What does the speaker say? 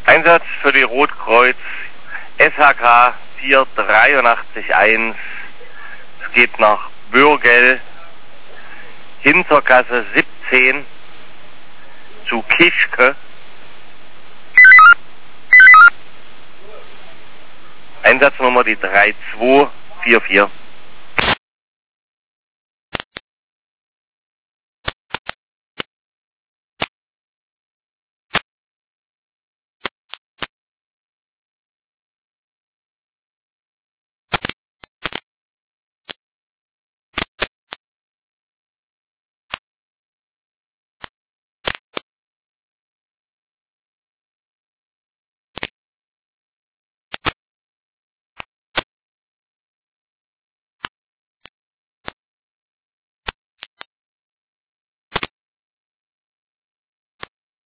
Einsatz für die Rotkreuz SHK 4881. Es geht nach Bürgel, Hintergasse 17 zu Kischke. Einsatznummer die 3244.